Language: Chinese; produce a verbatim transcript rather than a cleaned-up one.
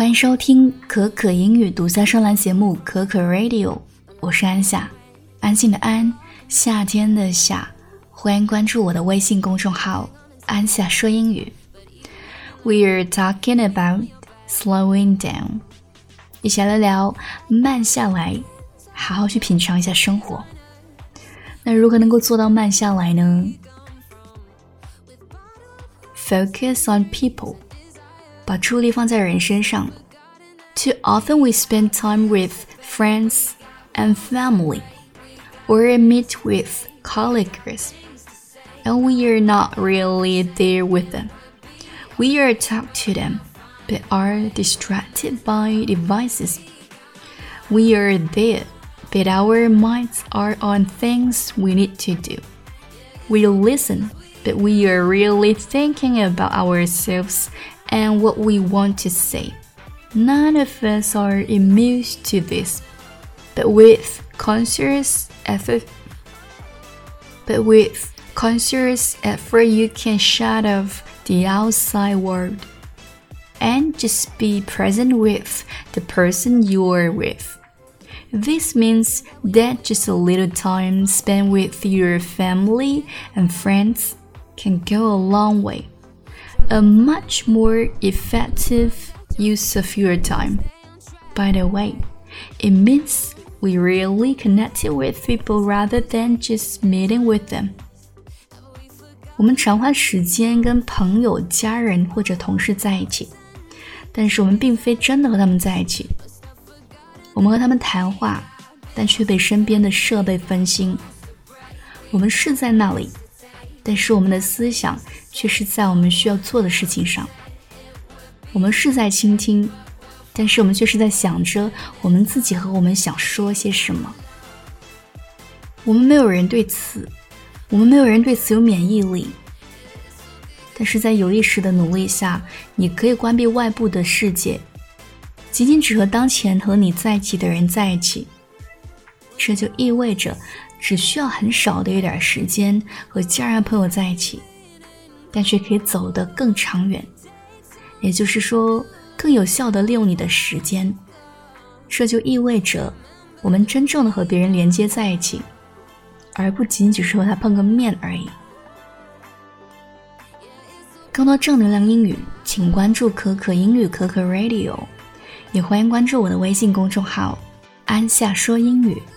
欢迎收听可可英语独家专栏节目可可 Radio， 我是安夏，安静的安，夏天的夏。欢迎关注我的微信公众号安夏说英语。 We are talking about slowing down， 一起来聊慢下来，好好去品尝一下生活。那如何能够做到慢下来呢？ Focus on people， 把注意力放在人身上。 Too often we spend time with friends and family, or meet with colleagues, and we are not really there with them. We are talk to them, but are distracted by devices. We are there, but our minds are on things we need to do. We listen, but we are really thinking about ourselves and what we want to say. None of us are immune to this, but with conscious effort, but with conscious effort, you can shut off the outside world and just be present with the person you are with. This means that just a little time spent with your family and friends can go a long way. A much more effective use of your time. By the way, it means we really connected with people rather than just meeting with them. 我们常花时间跟朋友、家人或者同事在一起，但是我们并非真的和他们在一起。我们和他们谈话，但却被身边的设备分心。我们是在那里，但是我们的思想却是在我们需要做的事情上。我们是在倾听，但是我们却是在想着我们自己和我们想说些什么。我们没有人对此，我们没有人对此有免疫力。但是在有意识的努力下，你可以关闭外部的世界，仅仅只和当前和你在一起的人在一起。这就意味着只需要很少的一点时间和家人朋友在一起，但却可以走得更长远。也就是说，更有效地利用你的时间。这就意味着我们真正的和别人连接在一起，而不仅仅是和他碰个面而已。更多正能量英语，请关注可可英语可可 Radio， 也欢迎关注我的微信公众号安夏说英语。